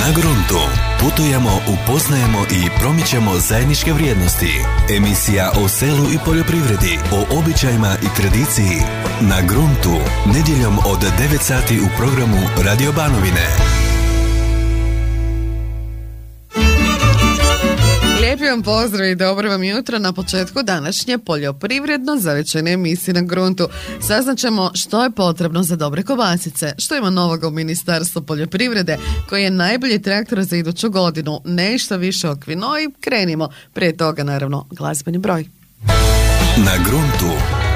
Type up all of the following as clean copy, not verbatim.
Na gruntu. Putujemo, upoznajemo i promičemo zajedničke vrijednosti. Emisija o selu i poljoprivredi, o običajima i tradiciji. Na gruntu. Nedjeljom od 9 sati u programu Radio Banovine. Lijepi vam pozdrav i dobro vam jutro na početku današnje poljoprivredno zavečerne emisije Na gruntu. Saznaćemo što je potrebno za dobre kobasice, što ima novoga u Ministarstvu poljoprivrede, koji je najbolji traktor za iduću godinu, nešto više o kvinoji. Krenimo, prije toga naravno glazbeni broj. Na gruntu.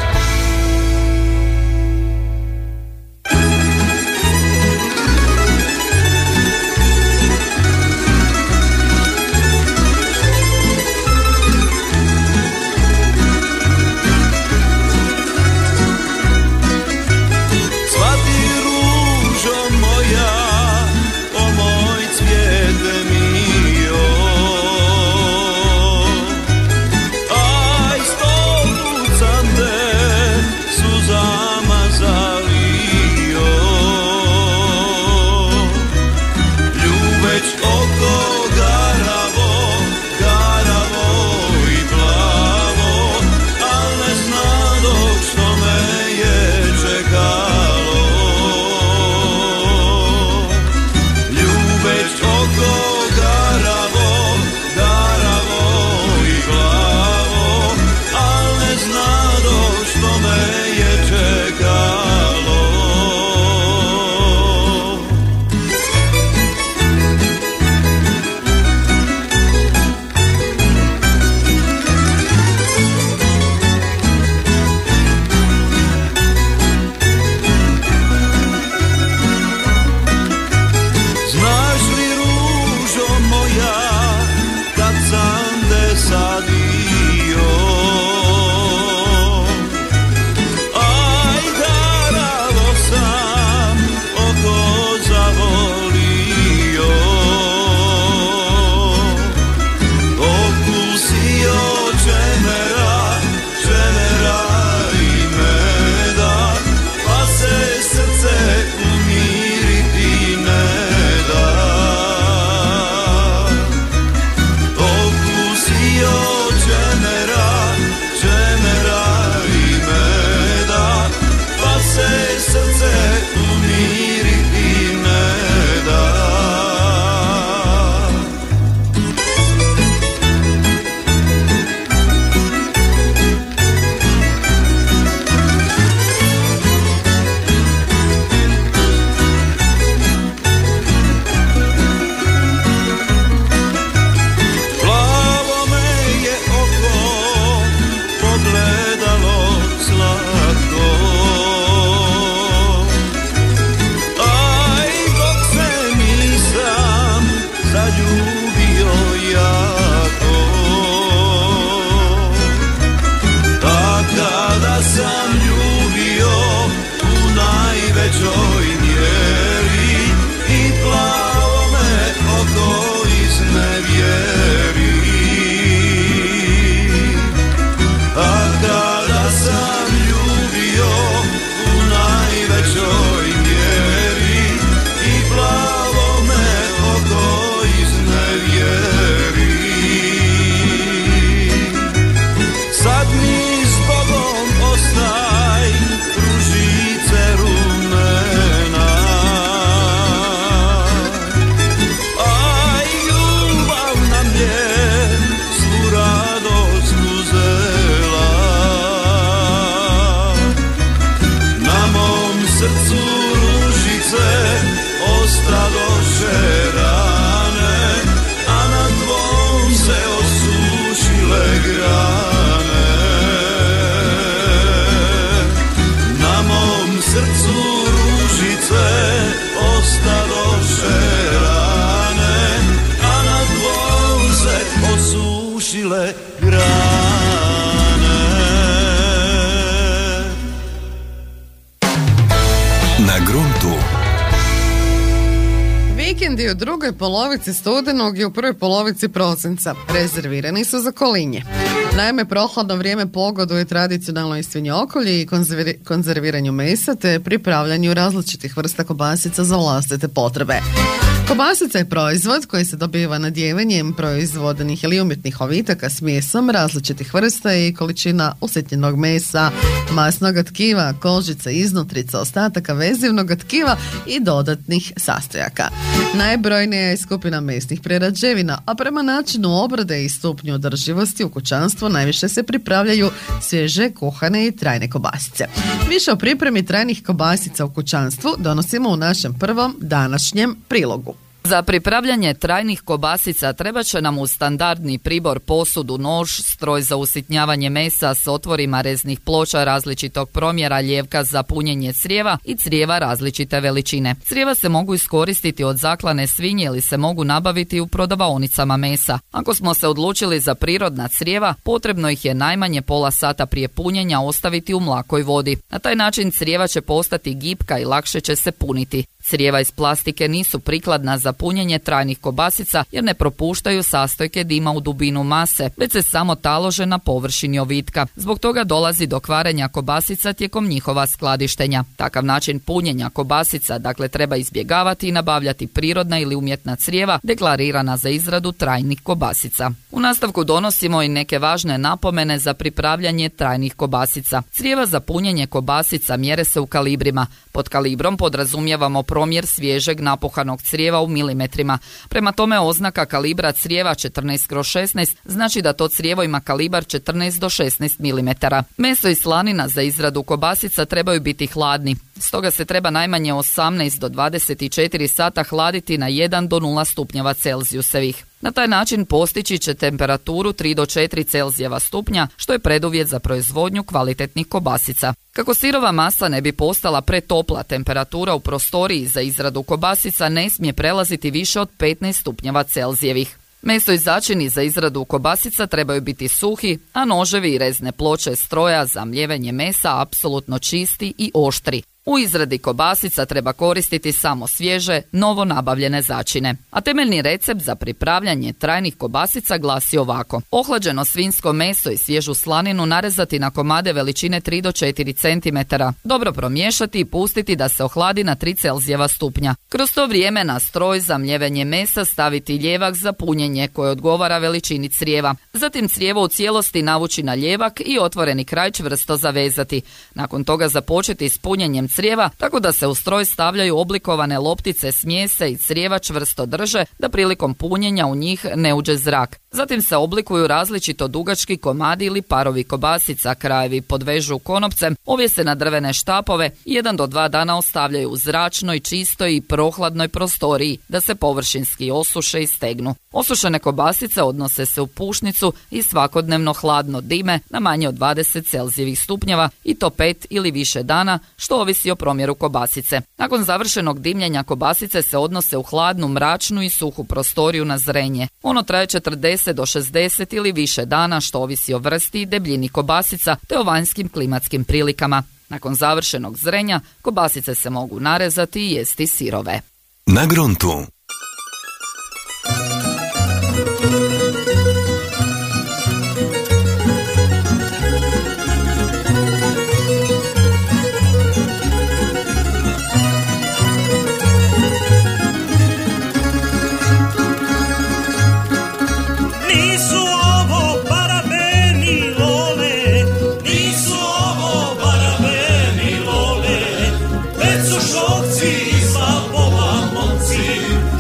Vikendi u drugoj polovici studenog i u prvoj polovici prosinca rezervirani su za kolinje. Naime, prohladno vrijeme pogoduje tradicionalnoj svinjokolji i konzerviranju mesa te pripravljanju različitih vrsta kobasica za vlastite potrebe. Kobasica je proizvod koji se dobiva nadjevanjem proizvodnih ili umjetnih ovitaka s mesom različitih vrsta i količina usitnjenog mesa, masnog tkiva, kožice, iznutrica, ostataka vezivnog tkiva i dodatnih sastojaka. Najbrojnija je skupina mesnih prerađevina, a prema načinu obrade i stupnju održivosti u kućanstvu najviše se pripravljaju svježe, kuhane i trajne kobasice. Više o pripremi trajnih kobasica u kućanstvu donosimo u našem prvom današnjem prilogu. Za pripravljanje trajnih kobasica treba će nam uz standardni pribor posudu, nož, stroj za usitnjavanje mesa s otvorima reznih ploča različitog promjera, lijevka za punjenje crijeva i crijeva različite veličine. Crijeva se mogu iskoristiti od zaklane svinje ili se mogu nabaviti u prodavaonicama mesa. Ako smo se odlučili za prirodna crijeva, potrebno ih je najmanje pola sata prije punjenja ostaviti u mlakoj vodi. Na taj način crijeva će postati gibka i lakše će se puniti. Crijeva iz plastike nisu prikladna za punjenje trajnih kobasica jer ne propuštaju sastojke dima u dubinu mase, već se samo talože na površini ovitka. Zbog toga dolazi do kvarenja kobasica tijekom njihova skladištenja. Takav način punjenja kobasica treba izbjegavati i nabavljati prirodna ili umjetna crijeva deklarirana za izradu trajnih kobasica. U nastavku donosimo i neke važne napomene za pripravljanje trajnih kobasica. Crijeva za punjenje kobasica mjere se u kalibrima. Pod kalibrom podrazumijevamo promjer svježeg napuhanog crijeva u milimetrima. Prema tome oznaka kalibra crijeva 14/16 znači da to crijevo ima kalibar 14 do 16 mm. Meso i slanina za izradu kobasica trebaju biti hladni. Stoga se treba najmanje 18 do 24 sata hladiti na 1 do 0 stupnjeva Celzijusevih. Na taj način postići će temperaturu 3 do 4 Celzijeva stupnja, što je preduvjet za proizvodnju kvalitetnih kobasica. Kako sirova masa ne bi postala pretopla, temperatura u prostoriji za izradu kobasica ne smije prelaziti više od 15 stupnjeva Celzijevih. Meso i začini za izradu kobasica trebaju biti suhi, a noževi i rezne ploče stroja za mljevenje mesa apsolutno čisti i oštri. U izradi kobasica treba koristiti samo svježe, novo nabavljene začine. A temeljni recept za pripravljanje trajnih kobasica glasi ovako. Ohlađeno svinjsko meso i svježu slaninu narezati na komade veličine 3 do 4 cm. Dobro promiješati i pustiti da se ohladi na 3 Celzijeva stupnja. Kroz to vrijeme na stroj za mljevenje mesa staviti lijevak za punjenje koje odgovara veličini crijeva. Zatim crijevo u cijelosti navući na lijevak i otvoreni kraj čvrsto zavezati. Nakon toga započeti s punjenjem crijeva tako da se u stroj stavljaju oblikovane loptice smjese i crijeva čvrsto drže da prilikom punjenja u njih ne uđe zrak. Zatim se oblikuju različito dugački komadi ili parovi kobasica, krajevi podvežu konopcem, ovjese na drvene štapove i 1 do 2 dana ostavljaju u zračnoj, čistoj i prohladnoj prostoriji da se površinski osuše i stegnu. Osušene kobasice odnose se u pušnicu i svakodnevno hladno dime na manje od 20 Celzijevih stupnjeva i to 5 ili više dana, što ovisi o promjeru kobasice. Nakon završenog dimljenja kobasice se odnose u hladnu, mračnu i suhu prostoriju na zrenje. Ono traje 40 do 60 ili više dana, što ovisi o vrsti i debljini kobasica te o vanjskim klimatskim prilikama. Nakon završenog zrenja kobasice se mogu narezati i jesti sirove. Na gruntu. Šokci sa pola momci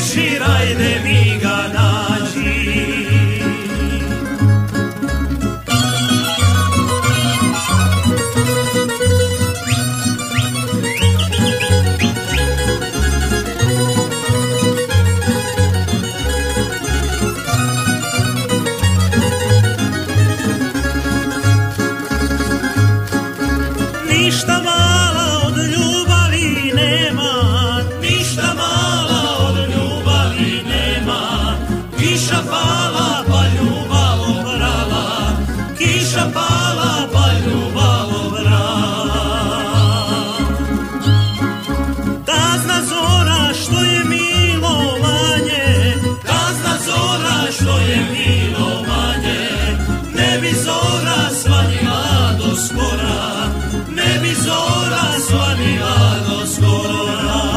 šešir, ajde mi ga nađi. Ništa mala od ljubavi nema, ništa mala od ljubavi nema. Kiša pala pa ljubav obrala, kiša pala pa ljubav obrala. Da zna zora što je milovanje, da zna zora što je milovanje. Ne bi zora svanila do skora, ne bi zora svanila do skora.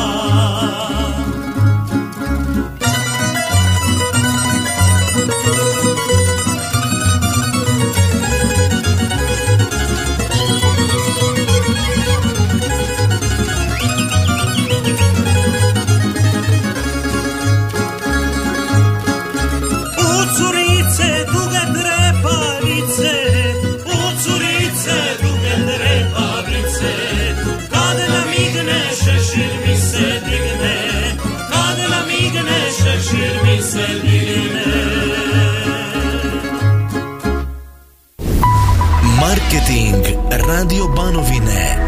U curice duge trepavice, u curice duge trepavice, kad namigne šešir mi se digne, kad namigne šešir mi se digne. Marketing Radio Banovine.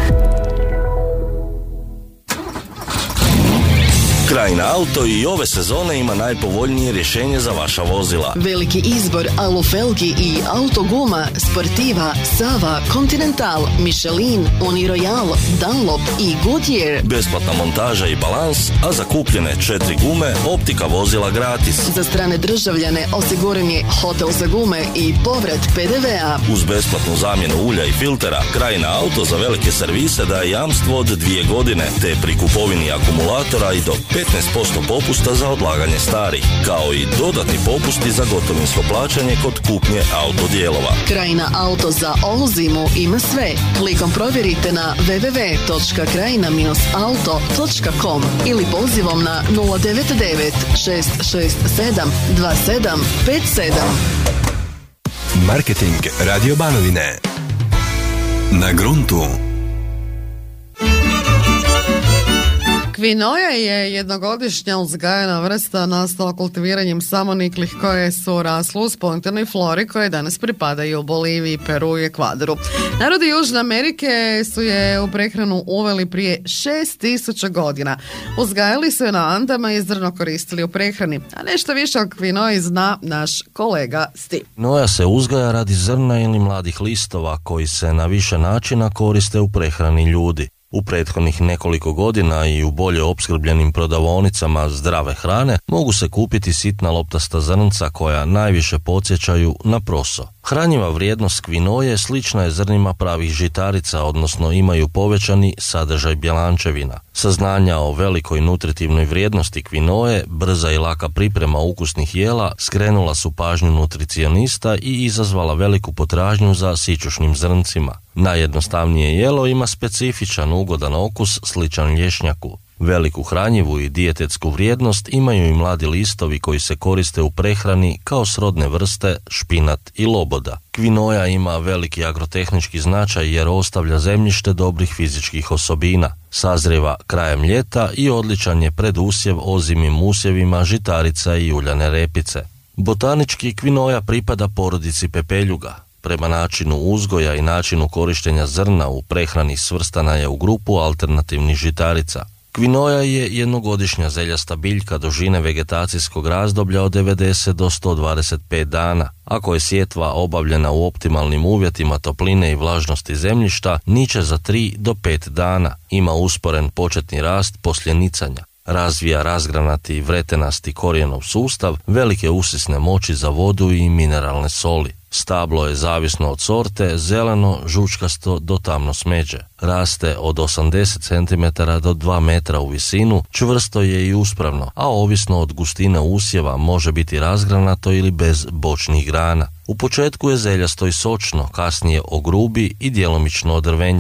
Krajina Auto i ove sezone ima najpovoljnije rješenje za vaša vozila. Veliki izbor alufelgi i autoguma Sportiva, Sava, Continental, Michelin, Uniroyal, Dunlop i Goodyear. Besplatna montaža i balans, a za kupljene 4 gume optika vozila gratis. Za strane državljane osiguran je hotel za gume i povrat PDV-a. Uz besplatnu zamjenu ulja i filtera, Krajina Auto za velike servise daje jamstvo od 2 godine, te pri kupovini akumulatora i do 15% popusta za odlaganje starih, kao i dodatni popusti za gotovinsko plaćanje kod kupnje autodijelova. Krajina Auto za ovu zimu ima sve. Klikom provjerite na www.krajina-auto.com ili pozivom na 099 667 2757. Marketing Radio Banovine. Na gruntu. Kvinoja je jednogodišnja uzgajana vrsta nastala kultiviranjem samoniklih koje su rasle u spontanoj flori koje danas pripadaju Boliviji, Peru i Ekvadoru. Narodi Južne Amerike su je u prehranu uveli prije 6000 godina. Uzgajali su je na Andama i zrno koristili u prehrani. A nešto više o kvinoji zna naš kolega Steve. Kvinoja se uzgaja radi zrna ili mladih listova koji se na više načina koriste u prehrani ljudi. U prethodnih nekoliko godina i u bolje opskrbljenim prodavaonicama zdrave hrane mogu se kupiti sitna loptasta zrnca koja najviše podsjećaju na proso. Hranjiva vrijednost kvinoje slična je zrnima pravih žitarica, odnosno imaju povećani sadržaj bjelančevina. Saznanja o velikoj nutritivnoj vrijednosti kvinoje, brza i laka priprema ukusnih jela skrenula su pažnju nutricionista i izazvala veliku potražnju za sićušnim zrncima. Najjednostavnije jelo ima specifičan ugodan okus sličan lješnjaku. Veliku hranjivu i dijetetsku vrijednost imaju i mladi listovi koji se koriste u prehrani kao srodne vrste špinat i loboda. Kvinoja ima veliki agrotehnički značaj jer ostavlja zemljište dobrih fizičkih osobina. Sazrijeva krajem ljeta i odličan je predusjev ozimim usjevima žitarica i uljane repice. Botanički kvinoja pripada porodici pepeljuga. Prema načinu uzgoja i načinu korištenja zrna u prehrani svrstana je u grupu alternativnih žitarica. Kvinoja je jednogodišnja zeljasta biljka dužine vegetacijskog razdoblja od 90 do 125 dana. Ako je sjetva obavljena u optimalnim uvjetima topline i vlažnosti zemljišta, niče za 3 do 5 dana. Ima usporen početni rast poslije nicanja. Razvija razgranati vretenasti korijenov sustav, velike usisne moći za vodu i mineralne soli. Stablo je zavisno od sorte, zeleno, žučkasto do tamno smeđe. Raste od 80 cm do 2 metra u visinu, čvrsto je i uspravno, a ovisno od gustine usjeva može biti razgranato ili bez bočnih grana. U početku je zeljasto i sočno, kasnije ogrubi i djelomično odrvenjava.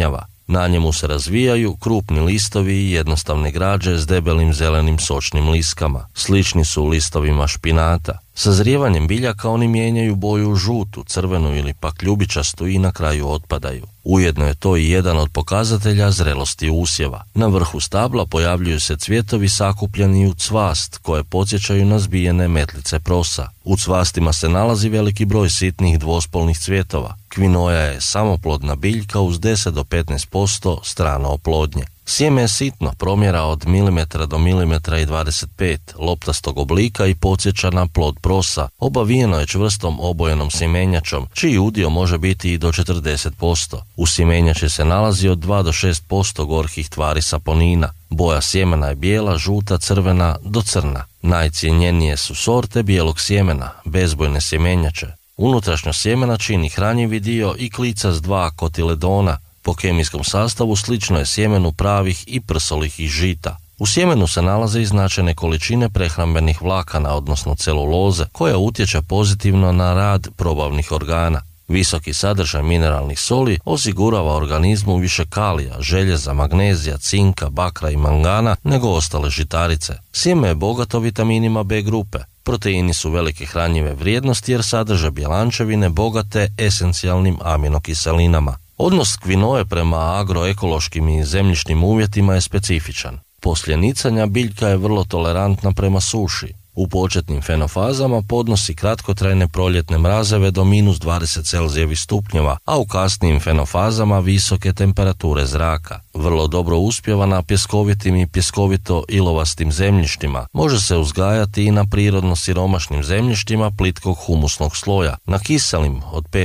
Na njemu se razvijaju krupni listovi i jednostavne građe s debelim zelenim sočnim liskama. Slični su listovima špinata. Sazrijevanjem biljaka oni mijenjaju boju u žutu, crvenu ili pak ljubičastu i na kraju otpadaju. Ujedno je to i jedan od pokazatelja zrelosti usjeva. Na vrhu stabla pojavljuju se cvjetovi sakupljeni u cvast koje podsjećaju na zbijene metlice prosa. U cvastima se nalazi veliki broj sitnih dvospolnih cvjetova. Kvinoja je samoplodna biljka uz 10 do 15% strana oplodnje. Sjeme je sitno, promjera od milimetra do milimetra i 25, loptastog oblika i podsjeća na plod prosa. Obavijeno je čvrstom obojenom sjemenjačom, čiji udio može biti i do 40%. U sjemenjači se nalazi od 2 do 6% gorkih tvari saponina. Boja sjemena je bijela, žuta, crvena do crna. Najcijenjenije su sorte bijelog sjemena, bezbojne sjemenjače. Unutrašnjo sjemena čini hranjivi dio i klica s 2 kotiledona. Po kemijskom sastavu slično je sjemenu pravih i prsolih iz žita. U sjemenu se nalaze i značajne količine prehrambenih vlakana, odnosno celuloze, koja utječe pozitivno na rad probavnih organa. Visoki sadržaj mineralnih soli osigurava organizmu više kalija, željeza, magnezija, cinka, bakra i mangana nego ostale žitarice. Sjeme je bogato vitaminima B grupe. Proteini su velike hranjive vrijednosti jer sadrže bjelančevine bogate esencijalnim aminokiselinama. Odnos kvinoje prema agroekološkim i zemljišnim uvjetima je specifičan. Poslije nicanja biljka je vrlo tolerantna prema suši. U početnim fenofazama podnosi kratkotrajne proljetne mrazeve do -20 Celzijevih stupnjeva, a u kasnijim fenofazama visoke temperature zraka. Vrlo dobro uspijeva na pjeskovitim i pjeskovito ilovastim zemljištima. Može se uzgajati i na prirodno siromašnim zemljištima plitkog humusnog sloja, na kiselim od pH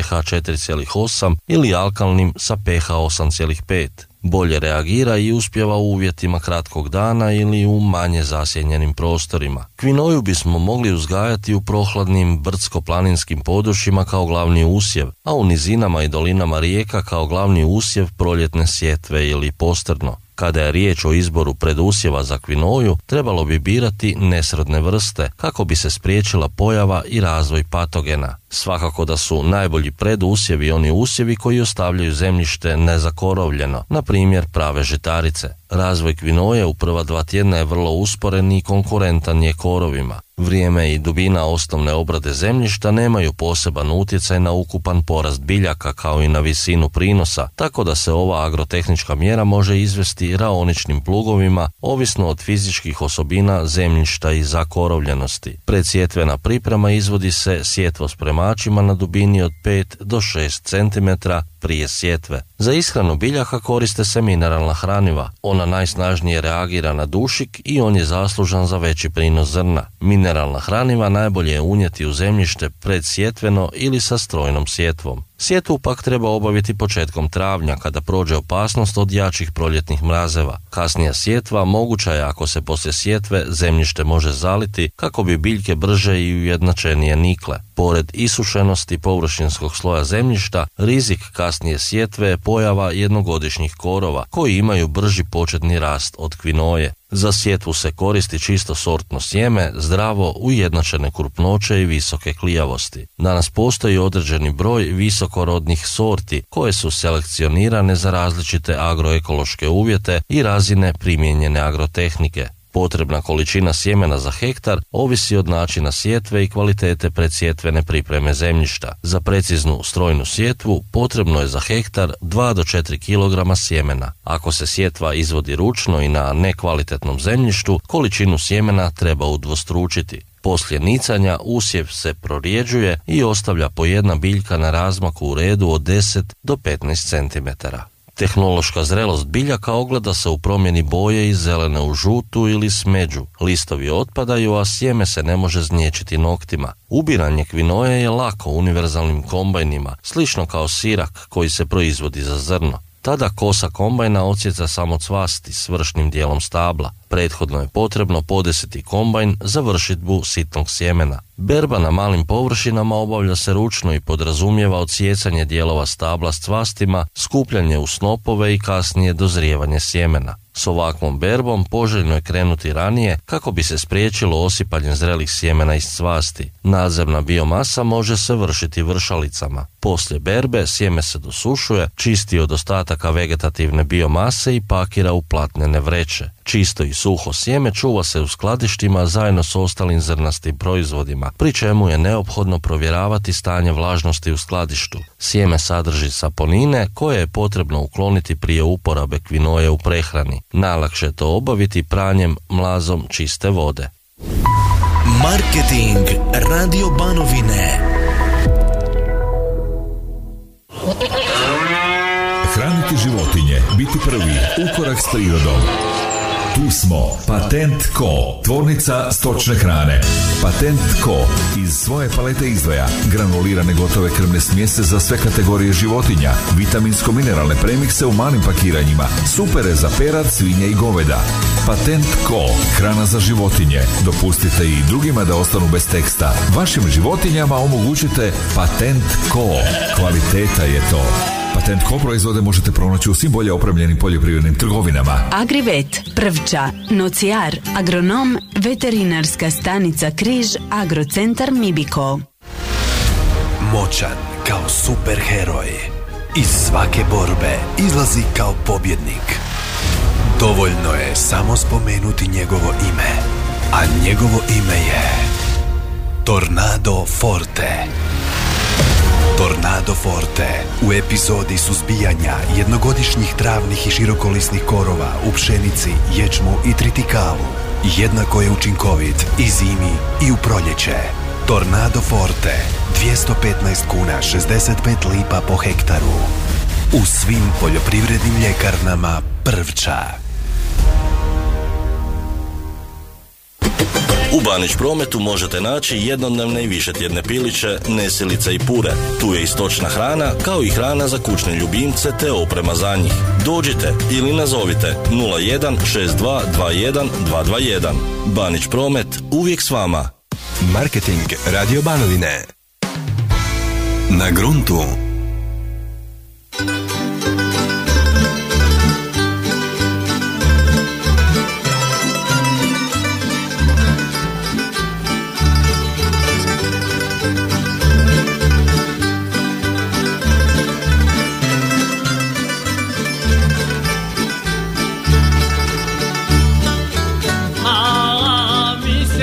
4,8 ili alkalnim sa pH 8,5. Bolje reagira i uspijeva u uvjetima kratkog dana ili u manje zasjenjenim prostorima. Kvinoju bismo mogli uzgajati u prohladnim brdsko-planinskim područjima kao glavni usjev, a u nizinama i dolinama rijeka kao glavni usjev proljetne sjetve ili postrno. Kada je riječ o izboru predusjeva za kvinoju, trebalo bi birati nesrodne vrste kako bi se spriječila pojava i razvoj patogena. Svakako da su najbolji predusjevi oni usjevi koji ostavljaju zemljište nezakorovljeno, na primjer prave žitarice. Razvoj kvinoje u prva 2 tjedna je vrlo usporen i konkurentan je korovima. Vrijeme i dubina osnovne obrade zemljišta nemaju poseban utjecaj na ukupan porast biljaka kao i na visinu prinosa, tako da se ova agrotehnička mjera može izvesti raoničnim plugovima, ovisno od fizičkih osobina zemljišta i zakorovljenosti. Predsjetvena priprema izvodi se sjetvospremačima na dubini od 5 do 6 cm prije sjetve. Za ishranu biljaka koriste se mineralna hraniva. Ona najsnažnije reagira na dušik i on je zaslužan za veći prinos zrna. Mineralna hraniva najbolje je unijeti u zemljište predsjetveno ili sa strojnom sjetvom. Sjetvu pak treba obaviti početkom travnja kada prođe opasnost od jačih proljetnih mrazeva. Kasnija sjetva moguća je ako se poslije sjetve zemljište može zaliti kako bi biljke brže i ujednačenije nikle. Pored isušenosti površinskog sloja zemljišta, rizik kasnije sjetve je pojava jednogodišnjih korova koji imaju brži početni rast od kvinoje. Za sjetvu se koristi čisto sortno sjeme, zdravo, ujednačene krupnoće i visoke klijavosti. Danas postoji određeni broj visokorodnih sorti koje su selekcionirane za različite agroekološke uvjete i razine primijenjene agrotehnike. Potrebna količina sjemena za hektar ovisi od načina sjetve i kvalitete predsjetvene pripreme zemljišta. Za preciznu strojnu sjetvu potrebno je za hektar 2 do 4 kg sjemena. Ako se sjetva izvodi ručno i na nekvalitetnom zemljištu, količinu sjemena treba udvostručiti. Poslije nicanja usjev se prorjeđuje i ostavlja po jedna biljka na razmaku u redu od 10 do 15 cm. Tehnološka zrelost biljaka ogleda se u promjeni boje iz zelene u žutu ili smeđu. Listovi otpadaju, a sjeme se ne može zniječiti noktima. Ubiranje kvinoje je lako univerzalnim kombajnima, slično kao sirak koji se proizvodi za zrno. Tada kosa kombajna odsjeca samo cvasti s vršnim dijelom stabla. Prethodno je potrebno podesiti kombajn za vršidbu sitnog sjemena. Berba na malim površinama obavlja se ručno i podrazumijeva odsjecanje dijelova stabla s cvastima, skupljanje u snopove i kasnije dozrijevanje sjemena. S ovakvom berbom poželjno je krenuti ranije kako bi se spriječilo osipanje zrelih sjemena iz cvasti. Nadzemna biomasa može se vršiti vršalicama. Poslije berbe sjeme se dosušuje, čisti od ostataka vegetativne biomase i pakira u platnene vreće. Čisto i suho sjeme čuva se u skladištima zajedno s ostalim zrnastim proizvodima, pri čemu je neophodno provjeravati stanje vlažnosti u skladištu. Sjeme sadrži saponine koje je potrebno ukloniti prije uporabe kvinoje u prehrani. Najlakše je to obaviti pranjem mlazom čiste vode. Marketing Radio Banovine. Hraniti životinje, biti prvi, ukorak s prirodom. Tu smo, Patent Co, tvornica stočne hrane. Patent Co iz svoje palete izdvaja granulirane gotove krmne smjese za sve kategorije životinja, vitaminsko-mineralne premikse u malim pakiranjima, supere za perad, svinje i goveda. Patent Co, hrana za životinje. Dopustite i drugima da ostanu bez teksta. Vašim životinjama omogućite Patent Co. Kvaliteta je to. Patent Co proizvode možete pronaći u svim bolje opremljenim poljoprivrednim trgovinama. Agrivet, Prvča, Nocijar, Agronom, Veterinarska stanica Križ, Agrocentar Mibiko. Moćan kao superheroj. Iz svake borbe izlazi kao pobjednik. Dovoljno je samo spomenuti njegovo ime. A njegovo ime je Tornado Forte. Tornado Forte u epizodi suzbijanja jednogodišnjih travnih i širokolisnih korova u pšenici, ječmu i tritikalu jednako je učinkovit i zimi i u proljeće. Tornado Forte 215 kuna 65 lipa po hektaru u svim poljoprivrednim ljekarnama Prvča. U Banić Prometu možete naći jednodnevne i višetjedne piliće, nesilice i pure. Tu je i stočna hrana, kao i hrana za kućne ljubimce te oprema za njih. Dođite ili nazovite 01 62 21 221. Banić Promet, uvijek s vama. Marketing Radio Banovine. Na gruntu.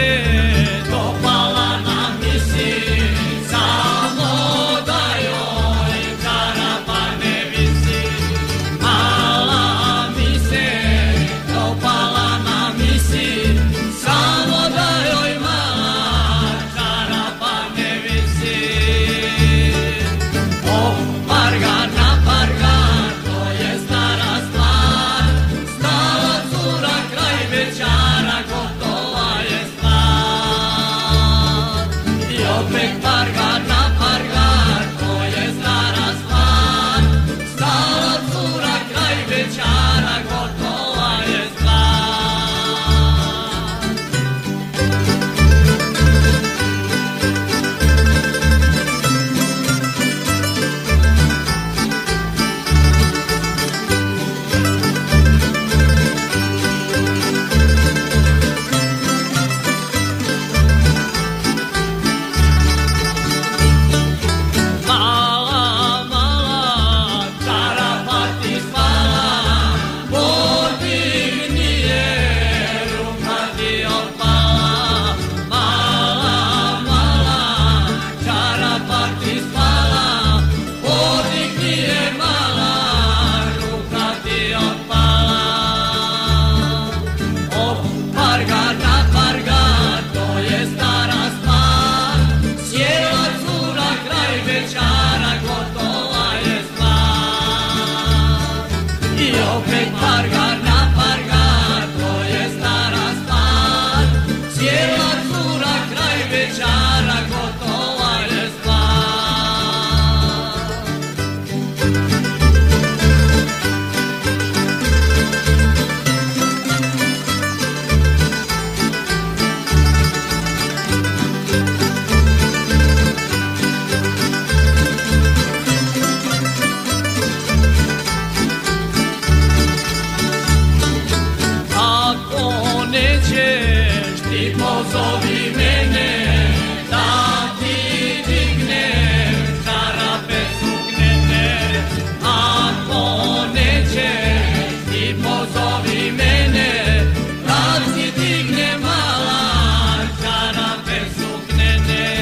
Dopala nam je si, samo da joj pozovi mene, da ti dignem čarape suknete, ako nećeš ti pozovi mene, da ti dignem mala čarape suknete.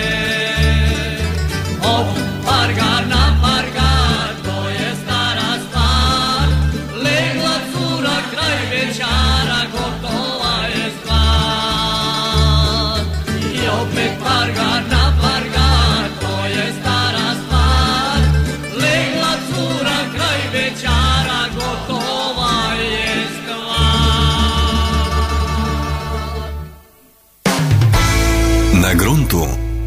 Od pargar na pargar, to je stara stvar, legla cura kraj večara, gotova je stvar. I opet pargar na pargar, to je stara stvar, legla cura kraj večara, gotova je stvar. Na gruntu.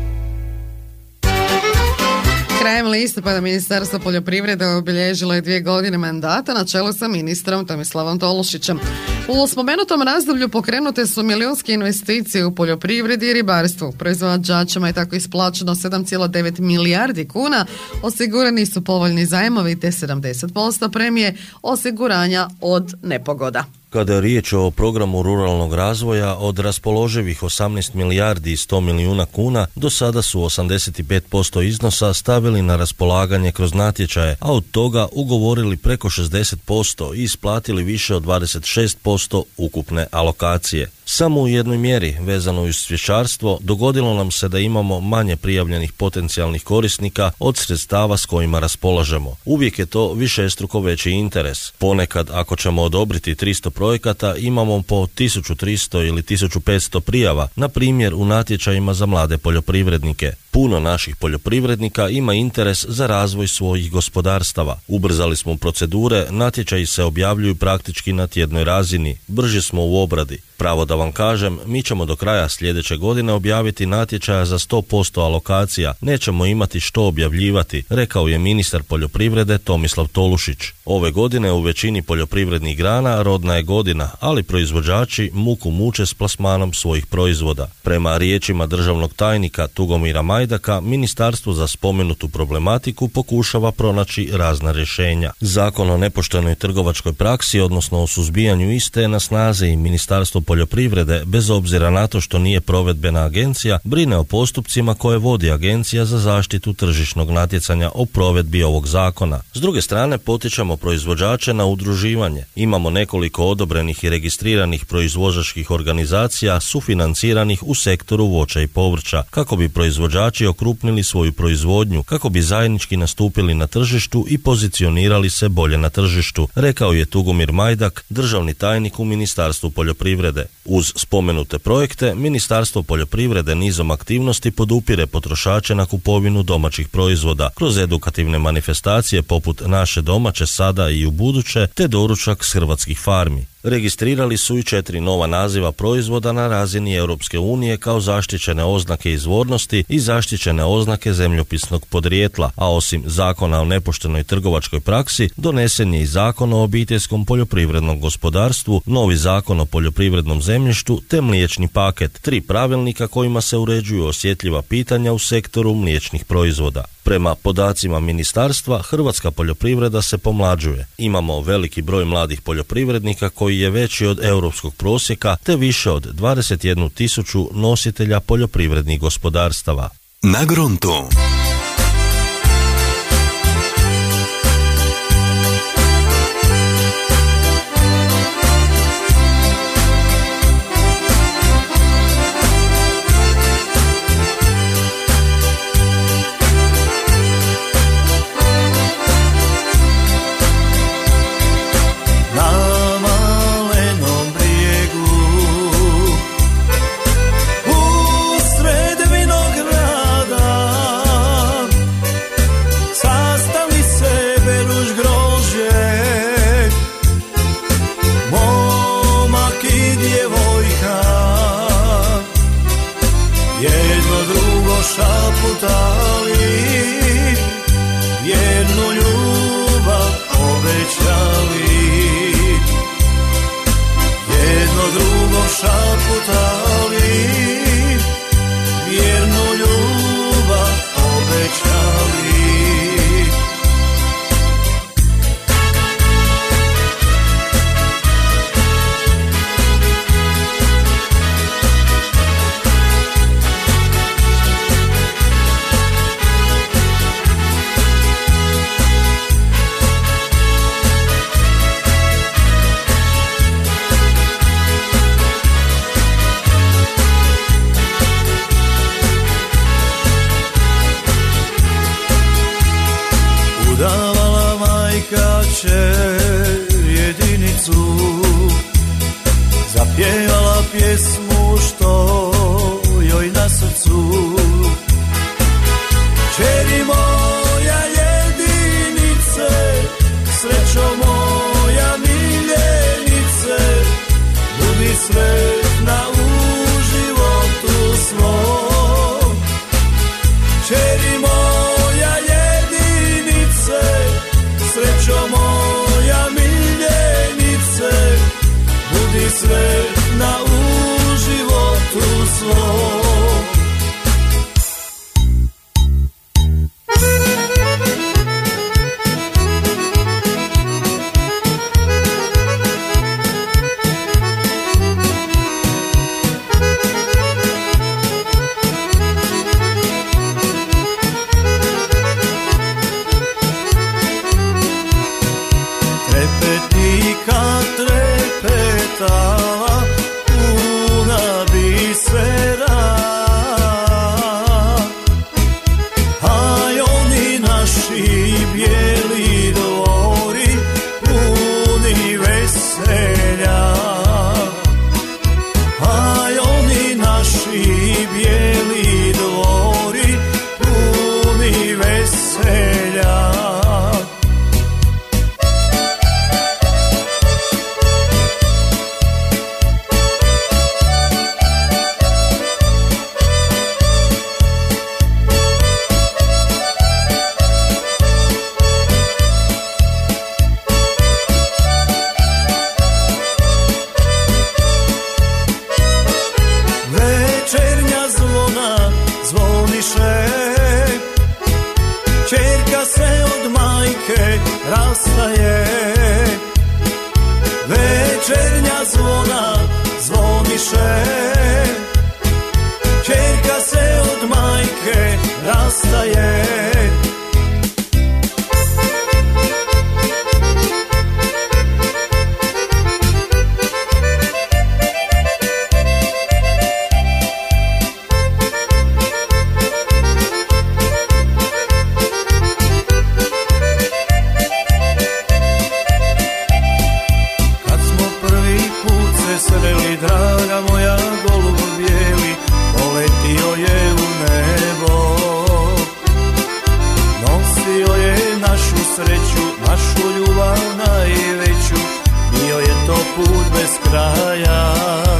Krajem listopada Ministarstvo poljoprivrede obilježilo je 2 godine mandata na čelu sa ministrom Tomislavom Tolušićem. U spomenutom razdoblju pokrenute su milijunske investicije u poljoprivredi i ribarstvu. Proizvođačima je tako isplaćeno 7,9 milijardi kuna, osigurani su povoljni zajmovi te 70% premije osiguranja od nepogoda. Kada je riječ o programu ruralnog razvoja, od raspoloživih 18 milijardi i 100 milijuna kuna, do sada su 85% iznosa stavili na raspolaganje kroz natječaje, a od toga ugovorili preko 60% i isplatili više od 26% ukupne alokacije. Samo u jednoj mjeri, vezano uz cvjećarstvo, dogodilo nam se da imamo manje prijavljenih potencijalnih korisnika od sredstava s kojima raspolažemo. Uvijek je to višestruko veći interes. Ponekad, ako ćemo odobriti 300 projekata, imamo po 1300 ili 1500 prijava, na primjer u natječajima za mlade poljoprivrednike. Puno naših poljoprivrednika ima interes za razvoj svojih gospodarstava. Ubrzali smo procedure, natječaji se objavljuju praktički na tjednoj razini, brži smo u obradi. Pravo da vam kažem, mi ćemo do kraja sljedeće godine objaviti natječaja za 100% alokacija, nećemo imati što objavljivati, rekao je ministar poljoprivrede Tomislav Tolušić. Ove godine u većini poljoprivrednih grana rodna je godina, ali proizvođači muku muče s plasmanom svojih proizvoda. Prema riječima državnog tajnika Tugomira Majdaka, ministarstvo za spomenutu problematiku pokušava pronaći razna rješenja. Zakon o nepoštenoj trgovačkoj praksi, odnosno o suzbijanju iste, na snazi i Ministarstvo poljoprivrede, bez obzira na to što nije provedbena agencija, brine o postupcima koje vodi Agencija za zaštitu tržišnog natjecanja o provedbi ovog zakona. S druge strane, potičemo proizvođače na udruživanje. Imamo nekoliko odobrenih i registriranih proizvođačkih organizacija sufinanciranih u sektoru voća i povrća, kako bi proizvođači okrupnili svoju proizvodnju, kako bi zajednički nastupili na tržištu i pozicionirali se bolje na tržištu, rekao je Tugomir Majdak, državni tajnik u Ministarstvu poljoprivrede. Uz spomenute projekte, Ministarstvo poljoprivrede nizom aktivnosti podupire potrošače na kupovinu domaćih proizvoda kroz edukativne manifestacije poput Naše domaće sada i u buduće, te doručak s hrvatskih farmi. Registrirali su i 4 nova naziva proizvoda na razini Europske unije kao zaštićene oznake izvornosti i zaštićene oznake zemljopisnog podrijetla, a osim Zakona o nepoštenoj trgovačkoj praksi, donesen je i Zakon o obiteljskom poljoprivrednom gospodarstvu, novi Zakon o poljoprivrednom zemljištu te mliječni paket, 3 pravilnika kojima se uređuju osjetljiva pitanja u sektoru mliječnih proizvoda. Prema podacima ministarstva, hrvatska poljoprivreda se pomlađuje. Imamo veliki broj mladih poljoprivrednika koji je veći od europskog prosjeka, te više od 21.000 nositelja poljoprivrednih gospodarstava. Na gruntu. Usred vinograda Kače jedinicu, zapjevala pjesmu što joj na srcu. Čeri moja jedinice, srećo moja miljenice, budi sretna u životu svom. Čeri moja jedinice, srećo moja miljenice, budi sretna u životu svom. Trepetala puna bisera, aj oni naši bijeli dvori puni veselja, aj oni naši bijeli dvori puni veselja. Čerka se od majke rastaje, večernja zvona zvoniše. Čerka se od majke rastaje. Sreli, draga moja, golub bijeli, poletio je u nebo. Nosio je našu sreću, našu ljubav najveću, bio je to put bez kraja.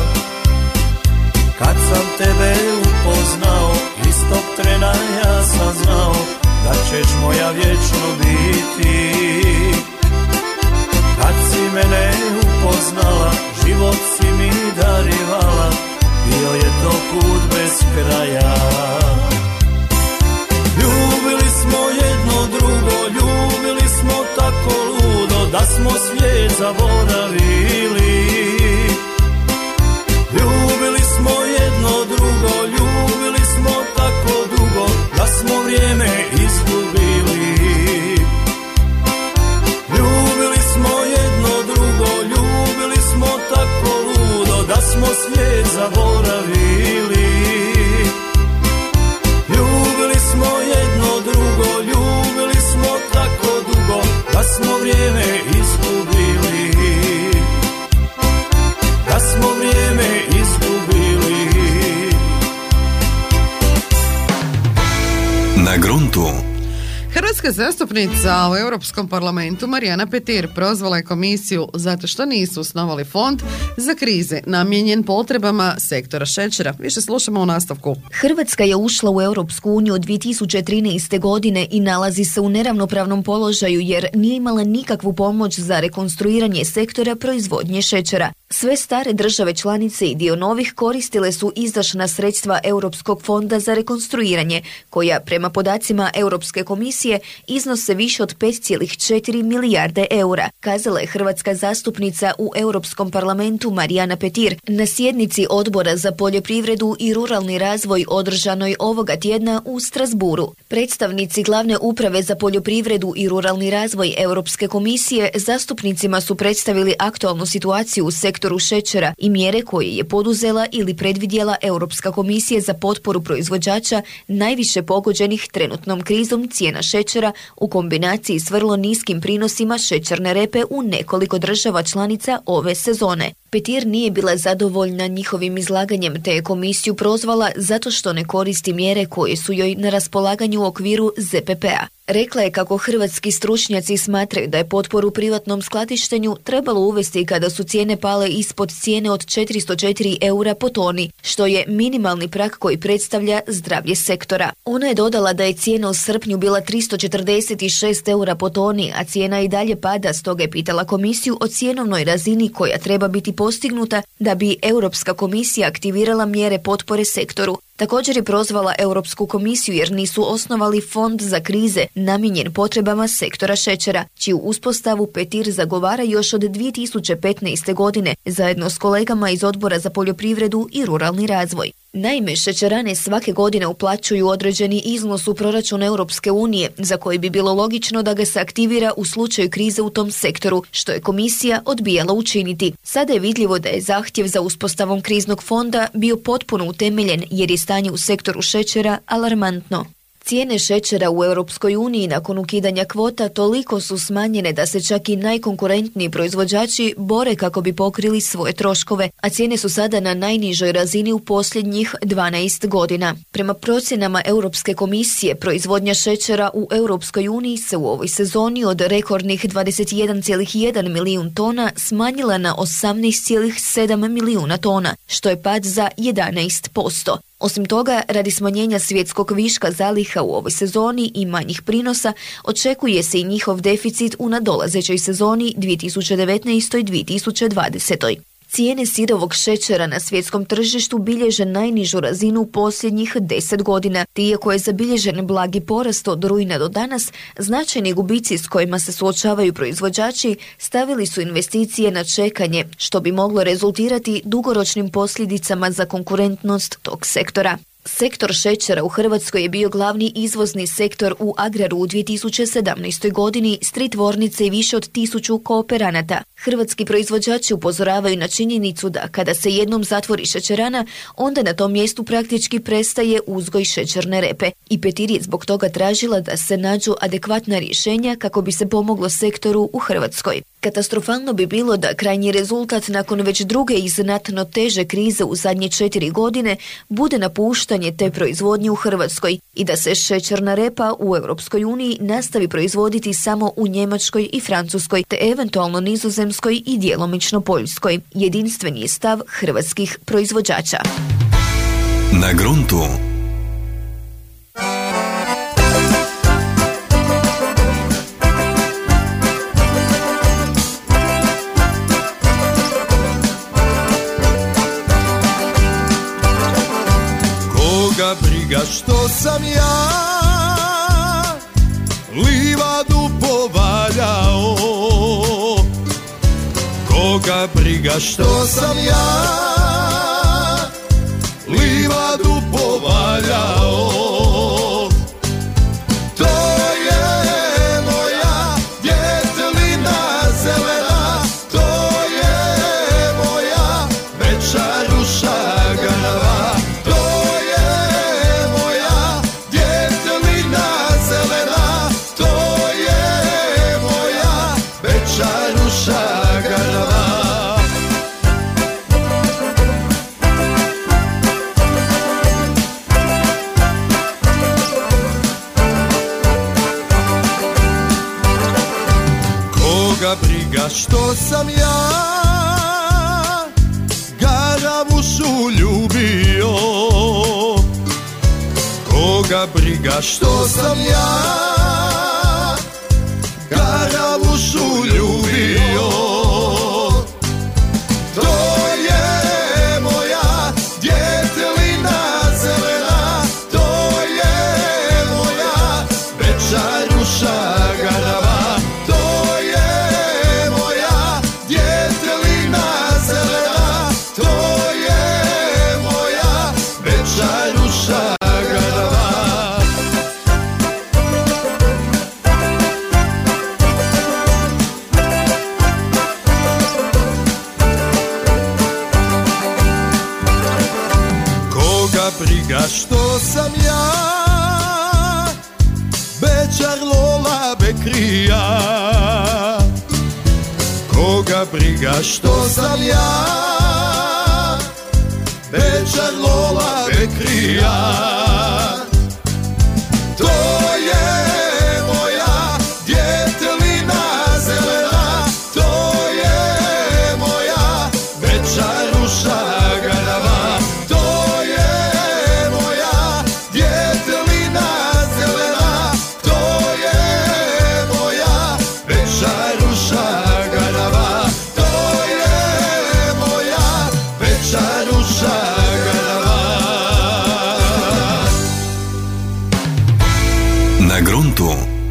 Kad sam tebe upoznao, istog trena ja sam znao da ćeš moja vječno biti. Kad si mene upoznala, život si mi darivala, bio je to put bez kraja. Ljubili smo jedno drugo, ljubili smo tako ludo, da smo svijet zaboravili. Ljubili smo jedno drugo, ljubili smo tako dugo, da smo vrijeme izgubili. Ljubili smo jedno drugo, ljubili smo tako ludo, da smo svijet zaboravili. Ljubili smo jedno drugo, ljubili smo tako dugo, da smo vrijeme izgubili. Da smo vrijeme izgubili. Na gruntu. Hrvatska zastupnica u Europskom parlamentu Marijana Petir prozvala je komisiju zato što nisu osnovali fond za krize namijenjen potrebama sektora šećera. Više slušamo u nastavku. Hrvatska je ušla u Europsku uniju 2013. godine i nalazi se u neravnopravnom položaju jer nije imala nikakvu pomoć za rekonstruiranje sektora proizvodnje šećera. Sve stare države članice i dio novih koristile su izdašna sredstva Europskog fonda za rekonstruiranje, koja prema podacima Europske komisije iznose više od 5,4 milijarde eura, kazala je hrvatska zastupnica u Europskom parlamentu Marijana Petir na sjednici Odbora za poljoprivredu i ruralni razvoj održanoj ovoga tjedna u Strasburu. Predstavnici glavne uprave za poljoprivredu i ruralni razvoj Europske komisije zastupnicima su predstavili aktualnu situaciju u sektoru sektoru šećera i mjere koje je poduzela ili predvidjela Europska komisija za potporu proizvođača najviše pogođenih trenutnom krizom cijena šećera u kombinaciji s vrlo niskim prinosima šećerne repe u nekoliko država članica ove sezone. Petir nije bila zadovoljna njihovim izlaganjem te je komisiju prozvala zato što ne koristi mjere koje su joj na raspolaganju u okviru ZPP-a. Rekla je kako hrvatski stručnjaci smatraju da je potporu privatnom skladištenju trebalo uvesti kada su cijene pale ispod cijene od 404 eura po toni, što je minimalni prag koji predstavlja zdravlje sektora. Ona je dodala da je cijena u srpnju bila 346 eura po toni, a cijena i dalje pada, stoga je pitala komisiju o cjenovnoj razini koja treba biti postignuta da bi Europska komisija aktivirala mjere potpore sektoru. Također je prozvala Europsku komisiju jer nisu osnovali fond za krize namijenjen potrebama sektora šećera, čiju uspostavu Petir zagovara još od 2015. godine zajedno s kolegama iz Odbora za poljoprivredu i ruralni razvoj. Naime, šećerane svake godine uplaćuju određeni iznos u proračun Europske unije, za koji bi bilo logično da ga se aktivira u slučaju krize u tom sektoru, što je komisija odbijala učiniti. Sada je vidljivo da je zahtjev za uspostavom kriznog fonda bio potpuno utemeljen jer je stanje u sektoru šećera alarmantno. Cijene šećera u Europskoj uniji nakon ukidanja kvota toliko su smanjene da se čak i najkonkurentniji proizvođači bore kako bi pokrili svoje troškove, a cijene su sada na najnižoj razini u posljednjih 12 godina. Prema procjenama Europske komisije, proizvodnja šećera u Europskoj uniji se u ovoj sezoni od rekordnih 21,1 milijun tona smanjila na 18,7 milijuna tona, što je pad za 11%. Osim toga, radi smanjenja svjetskog viška zaliha u ovoj sezoni i manjih prinosa, očekuje se i njihov deficit u nadolazećoj sezoni 2019. i 2020. Cijene sirovog šećera na svjetskom tržištu bilježe najnižu razinu u posljednjih 10 godina, te iako je zabilježen blagi porast od rujna do danas, značajni gubici s kojima se suočavaju proizvođači stavili su investicije na čekanje, što bi moglo rezultirati dugoročnim posljedicama za konkurentnost tog sektora. Sektor šećera u Hrvatskoj je bio glavni izvozni sektor u agraru u 2017. godini s 3 tvornice i više od 1000 kooperanata. Hrvatski proizvođači upozoravaju na činjenicu da kada se jednom zatvori šećerana, onda na tom mjestu praktički prestaje uzgoj šećerne repe. I Petir je zbog toga tražila da se nađu adekvatna rješenja kako bi se pomoglo sektoru u Hrvatskoj. Katastrofalno bi bilo da krajnji rezultat nakon već druge i znatno teže krize u zadnje 4 godine bude napuštanje te proizvodnje u Hrvatskoj i da se šećerna repa u Europskoj uniji nastavi proizvoditi samo u Njemačkoj i Francuskoj, te eventualno Nizozemskoj i djelomično Poljskoj. Jedinstven je stav hrvatskih proizvođača. Na gruntu. Koga briga što sam ja livadu povaljao, koga briga što sam ja livadu povaljao. To je moja djetelina zelena, to je moja večaruša ganava. Briga što sam ja Garavušu ljubio, koga briga što sam ja Garavušu ljubio. To je moja djetelina zelena, to je moja večaruša ganava. briga što sam ja, Bečar Lola Bekrija. Koga briga što sam ja, Bečar Lola Bekrija. To je moja djetelina zelena, to je moja Bečaruša garava, to je moja djetelina zelena, to je moja Bečaruša garava, to je moja Bečaruša garava. Na gruntu.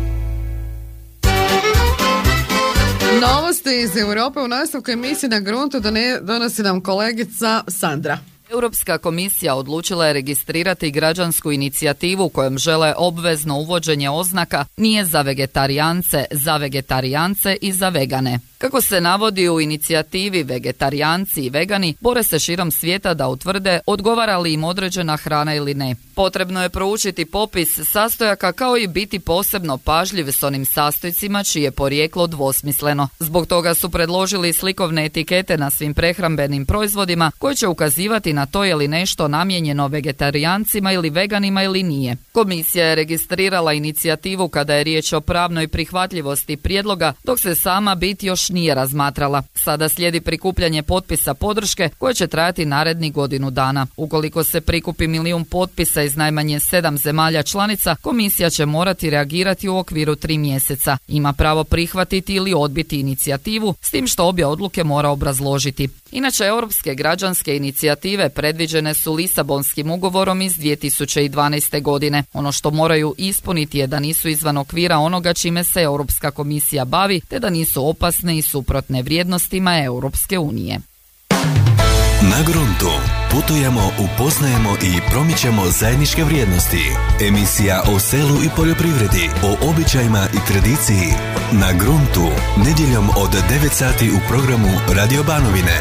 Novosti iz Europe u nastavku emisije Na gruntu donosi nam kolegica Sandra. Europska komisija odlučila je registrirati građansku inicijativu kojom žele obvezno uvođenje oznaka nije za vegetarijance i za vegane. Kako se navodi u inicijativi, vegetarijanci i vegani bore se širom svijeta da utvrde odgovara li im određena hrana ili ne. Potrebno je proučiti popis sastojaka kao i biti posebno pažljiv s onim sastojcima čije je porijeklo dvosmisleno. Zbog toga su predložili slikovne etikete na svim prehrambenim proizvodima koje će ukazivati na to je li nešto namijenjeno vegetarijancima ili veganima ili nije. Komisija je registrirala inicijativu kada je riječ o pravnoj prihvatljivosti prijedloga, dok se sama bit još nije razmatrala. Sada slijedi prikupljanje potpisa podrške koje će trajati narednih godinu dana. Ukoliko se prikupi 1 milijun potpisa iz najmanje 7 zemalja članica, komisija će morati reagirati u okviru 3 mjeseca. Ima pravo prihvatiti ili odbiti inicijativu, s tim što obje odluke mora obrazložiti. Inače, europske građanske inicijative predviđene su Lisabonskim ugovorom iz 2012. godine. Ono što moraju ispuniti je da nisu izvan okvira onoga čime se Europska komisija bavi, te da nisu opasne i suprotne vrijednostima Europske unije. Na gruntu putujemo, upoznajemo i promičemo zajedničke vrijednosti. Emisija o selu i poljoprivredi, o običajima i tradiciji. Na gruntu, nedjeljom od 9 sati u programu Radio Banovine.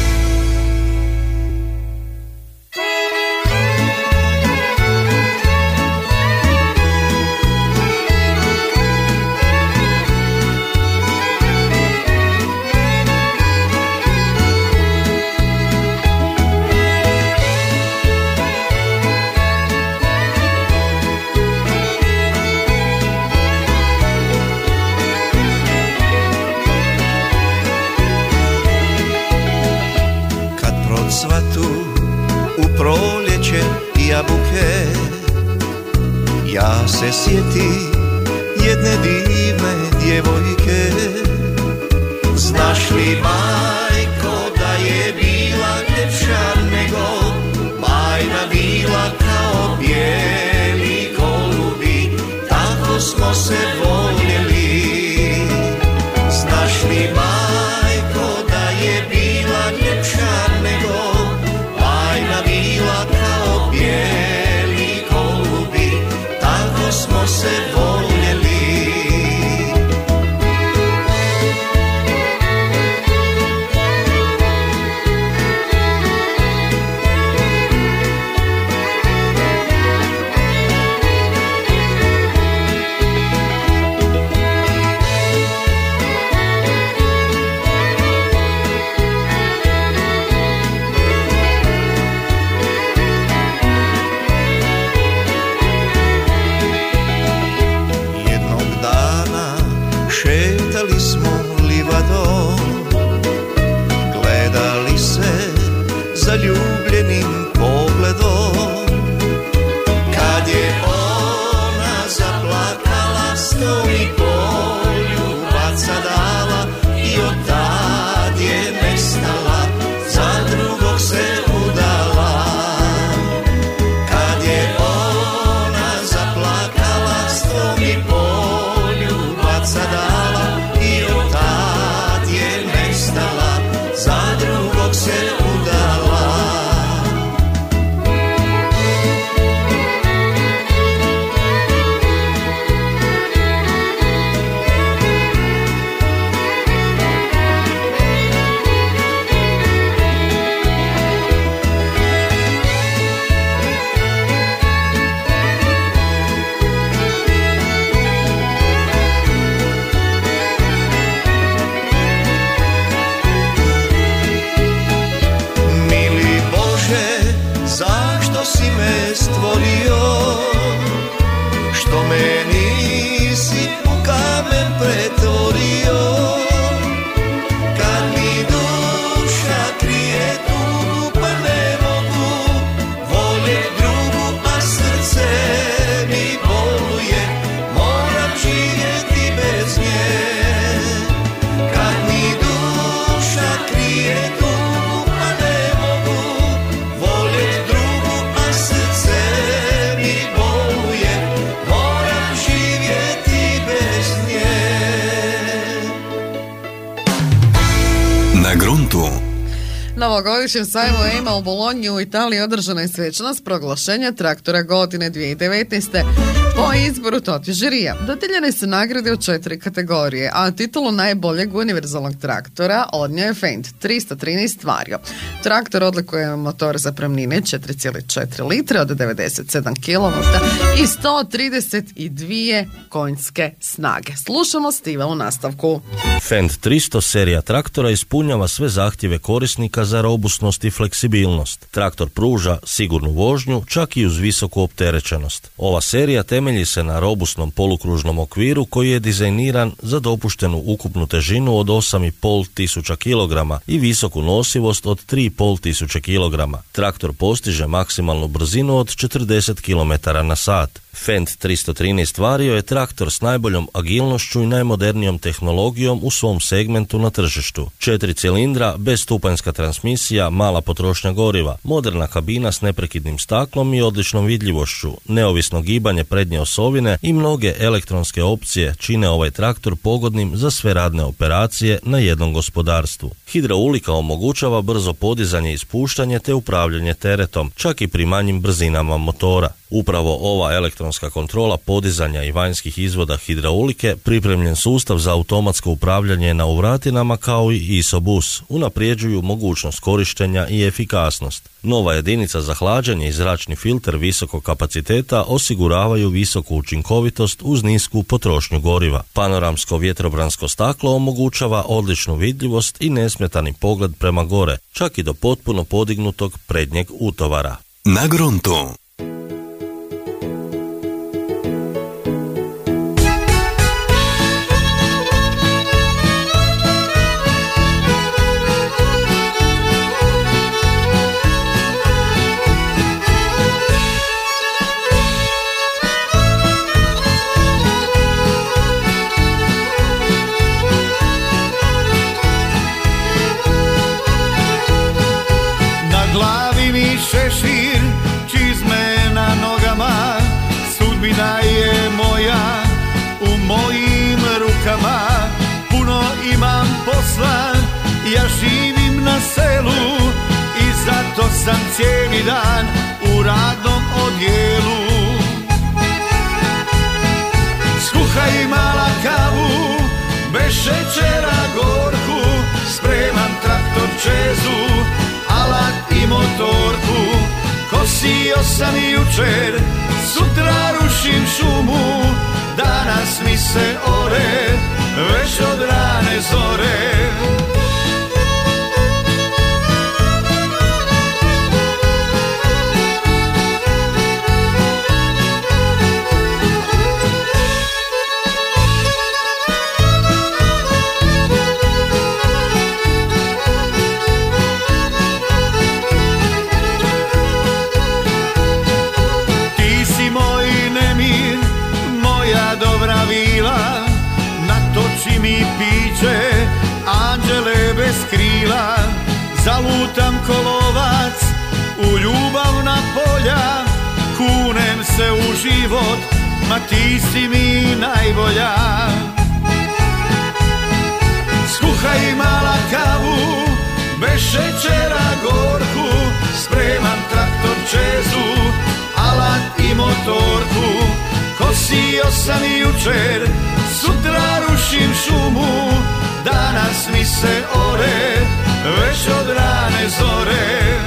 Proljeće i jabuke, ja se sjetim jedne divne djevojke. Znaš li, majko, da je bila ljepša nego bajna vila kao bijeli golubi, tako smo se voljeli. Znaš li, majko, da je bila ljepša nego bajna vila kao bijeli golubi, tako smo se voljeli. Šetali smo livadom, gledali se zaljubljenim pogledom. Kad je ona zaplakala, 100 poljubaca dala i od tad je nestala, za drugog se udala. Kad je ona zaplakala, 100 poljubaca dala i od tad je nestala, za drugog se udala. Na gruntu. Novogodišnjem sajmu EIMA u Bolonji u Italiji održana je svečanost proglašenja traktora godine 2019. Po izboru Toti žirija. Dodijeljene su nagrade u 4 kategorije, a titulu najboljeg univerzalnog traktora odnio je Fendt 313 Vario. Traktor odlikuje motor zapremnine 4,4 litre od 97 kW i 132 konjske snage. Slušamo Stiva u nastavku. Fendt 300 serija traktora ispunjava sve zahtjeve korisnika za robustnost i fleksibilnost. Traktor pruža sigurnu vožnju, čak i uz visoku opterećenost. Ova serija temelji se na robustnom polukružnom okviru koji je dizajniran za dopuštenu ukupnu težinu od 8,5 tisuća kg i visoku nosivost od 3,5 tisuće kg. Traktor postiže maksimalnu brzinu od 40 km na sat. Fendt 313 Vario je traktor s najboljom agilnošću i najmodernijom tehnologijom u svom segmentu na tržištu. 4 cilindra, bezstupanjska transmisija, mala potrošnja goriva, moderna kabina s neprekidnim staklom i odličnom vidljivošću, neovisno gibanje prednje osovine i mnoge elektronske opcije čine ovaj traktor pogodnim za sve radne operacije na jednom gospodarstvu. Hidraulika omogućava brzo podizanje i spuštanje te upravljanje teretom, čak i pri manjim brzinama motora. Upravo ova elektronska kontrola podizanja i vanjskih izvoda hidraulike, pripremljen sustav za automatsko upravljanje na uvratinama kao i ISO-bus, unaprijeđuju mogućnost korištenja i efikasnost. Nova jedinica za hlađenje i zračni filter visokog kapaciteta osiguravaju visoku učinkovitost uz nisku potrošnju goriva. Panoramsko vjetrobransko staklo omogućava odličnu vidljivost i nesmetani pogled prema gore, čak i do potpuno podignutog prednjeg utovara. Na gruntu. Šešir, čizme na nogama, sudbina je moja u mojim rukama. Puno imam posla, ja živim na selu i zato sam cijeli dan u radnom odjelu. Skuhaj mala kavu, bez šećera gorku, spremam traktor čezu, alat i motorku. Kosio sam jučer, sutra rušim šumu, danas mi se ore, već od rane zore. Natoči mi piće, anđele bez krila, zalutam kolovac u ljubavna polja, kunem se u život, ma ti si mi najbolja. Skuhaj mala kavu, bez šećera gorku, spremam traktor čezu, alat i motorku. Kosio sam jučer, sutra rušim šumu, danas mi se ore, već od rane zore.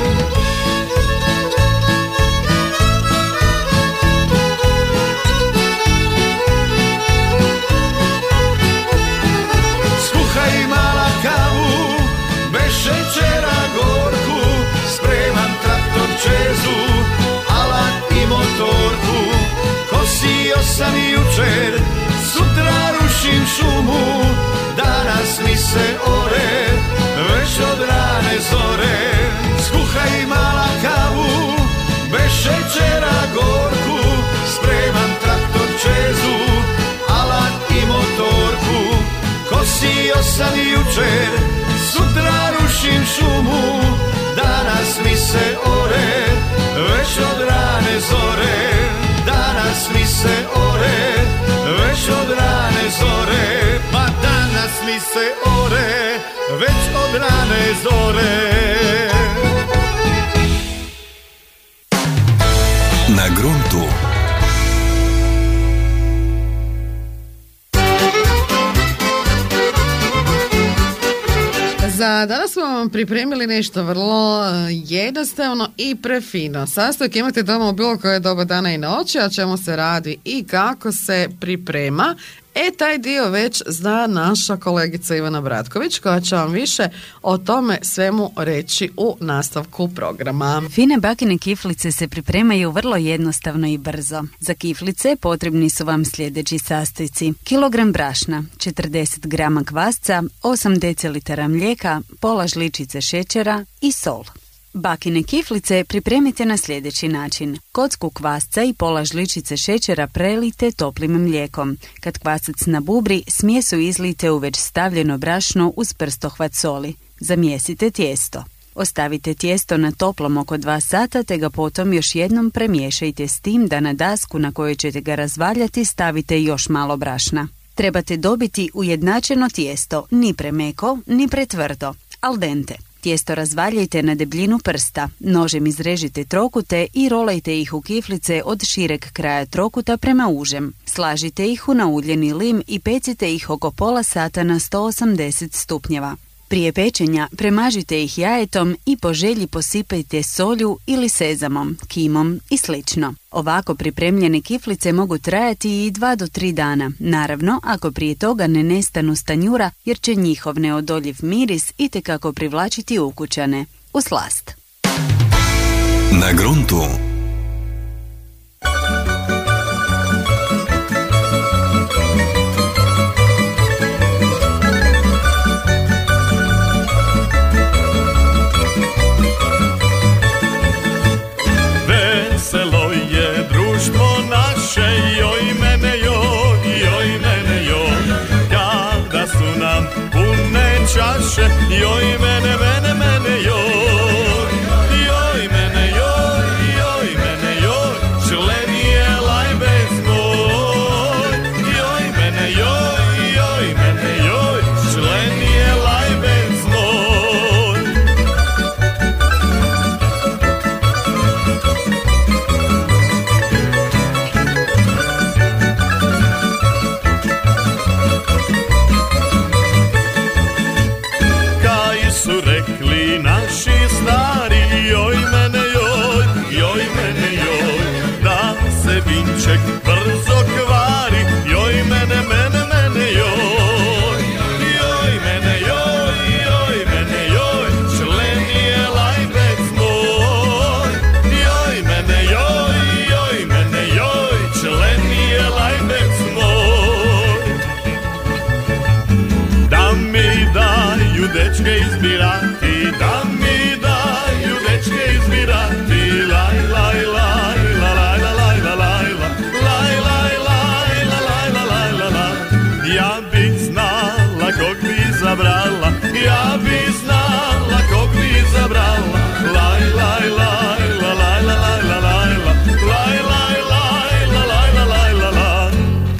Skuhaj mala kavu, bez šećera gorku, spremam traktor čezu, alat i motorku. Kosio sam jučer, sutra rušim šumu, danas mi se ore, već od rane zore. Skuhaj mala kavu, bez šećera gorku, spremam traktor čezu, alat i motorku. Kosio sam jučer, sutra rušim šumu, danas mi se ore, već od rane zore. Danas mi se ore, već od rane zore. Pa danas mi se ore, već od od rane zore. Na gruntu. Za danas smo vam pripremili nešto vrlo jednostavno i prefino. Sastojak imate doma u bilo koje doba dana i noći, a čemu se radi i kako se priprema. Taj dio već zna naša kolegica Ivana Bratković, koja će vam više o tome svemu reći u nastavku programa. Fine bakine kiflice se pripremaju vrlo jednostavno i brzo. Za kiflice potrebni su vam sljedeći sastojci: kilogram brašna, 40 grama kvasca, 8 decilitara mlijeka, pola žličice šećera i sol. Bakine kiflice pripremite na sljedeći način. Kocku kvasca i pola žličice šećera prelijte toplim mlijekom. Kad kvasac nabubri, smjesu izlijte u već stavljeno brašno uz prstohvat soli. Zamjesite tijesto. Ostavite tijesto na toplom oko 2 sata te ga potom još jednom premiješajte s tim da na dasku na kojoj ćete ga razvaljati stavite još malo brašna. Trebate dobiti ujednačeno tijesto, ni premeko, ni pretvrdo, al dente. Tijesto razvaljajte na debljinu prsta, nožem izrežite trokute i rolajte ih u kiflice od šireg kraja trokuta prema užem. Slažite ih u nauljeni lim i pecite ih oko pola sata na 180 stupnjeva. Prije pečenja premažite ih jajetom i po želji posipajte solju ili sezamom, kimom i slično. Ovako pripremljene kiflice mogu trajati i 2 do 3 dana, naravno ako prije toga ne nestanu s tanjura jer će njihov neodoljiv miris itekako privlačiti ukućane. U slast! Na gruntu. Veselo je društvo naše, joj mene joj, kada su nam pune čaše, joj mene joj, členi je laj bez moj, joj mene joj, členi je laj bez moj. Kaj su rekli naši stari, joj mene joj, da se vinček brzo kvari, joj mene joj, joj mene joj, členi je laj bez moj, joj mene joj, členi je laj bez moj. Da mi daju dečke izbirati, da mi daju dečke izbirati, laj, laj, laj, la, laj, la, laj, la, laj, la, laj, laj, laj, la, laj, la, laj, la, laj. Ja bih znala kog bi zabrala, ja bih znala kog bi zabrala, laj, laj, laj, la, laj, la, laj, la, laj, la, laj, laj, laj, la, laj, la, laj, la, laj.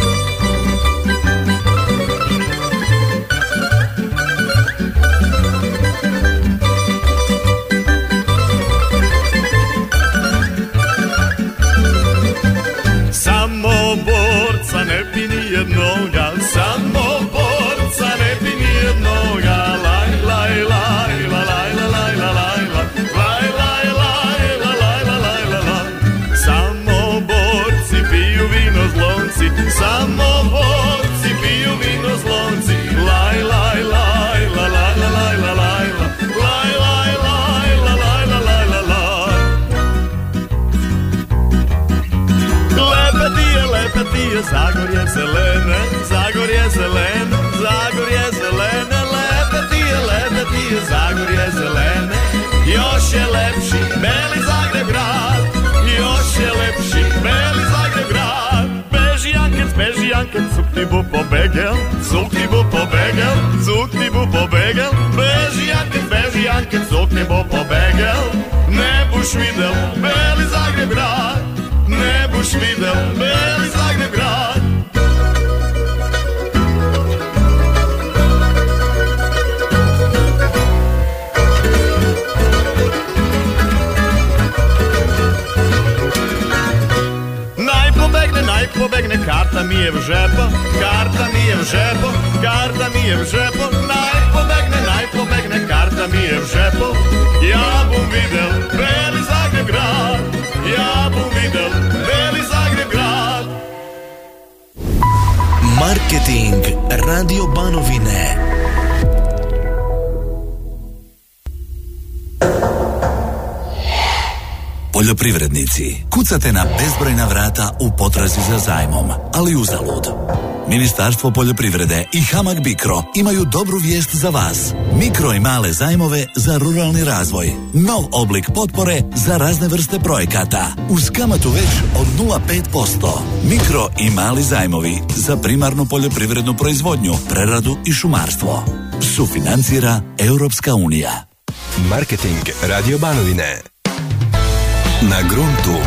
Samo borca ne pi nijednoga, samo borca ne pi nijednoga, laj, laj, laj, la, laj, la, laj, la, laj, la, laj, laj, laj, la, laj, la, laj, la, laj. Samo borci piju vino zlonci, samo borci piju vino zlonci, laj, laj, laj, la, laj, la, laj, la, laj, la, laj, laj, laj, la, laj, la, laj, la, laj. Lepe ti je Zagorje zelene, Zagorje zelene, Zagorje zelene, lepe ti je Zagorje zelene. Još je lepši Beli Zagreb grad, još je lepši Beli Zagreb grad. Beži Jankec, cuk ti bu pobegel, cuk ti bu pobegel, cuk ti bu pobegel. Beži Jankec, cuk ti bu pobegel, ne buš videl Beli Zagreb grad, ne buš videl Beli Zagreb grad. Radio Banovine. Poljoprivrednici, kucate na bezbrojna vrata u potrazi za zajmom, ali uzalud. Ministarstvo poljoprivrede i Hamag Bicro imaju dobru vijest za vas. Mikro i male zajmove za ruralni razvoj. Nov oblik potpore za razne vrste projekata. Uz kamatu već od 0,5%. Mikro i mali zajmovi za primarnu poljoprivrednu proizvodnju, preradu i šumarstvo. Sufinancira Europska unija. Marketing Radio Banovine. Na gruntu.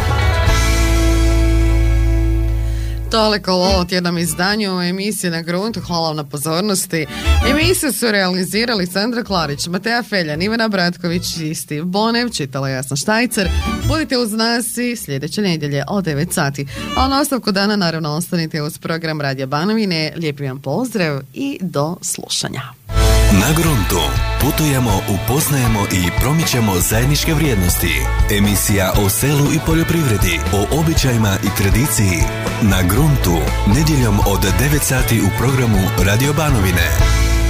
Toliko u ovom tjednom izdanju emisije Na gruntu. Hvala vam na pozornosti. Emisiju su realizirali Sandra Klarić, Mateja Feljan, Ivana Bratković i Steve Bonev, čitala Jasna Štajcer. Budite uz nas i sljedeće nedjelje od 9 sati. A u nastavku dana naravno ostanite uz program Radija Banovine. Lijepi vam pozdrav i do slušanja. Na gruntu putujemo, upoznajemo i promičemo zajedničke vrijednosti. Emisija o selu i poljoprivredi, o običajima i tradiciji. Na gruntu, nedjeljom od 9 sati u programu Radio Banovine.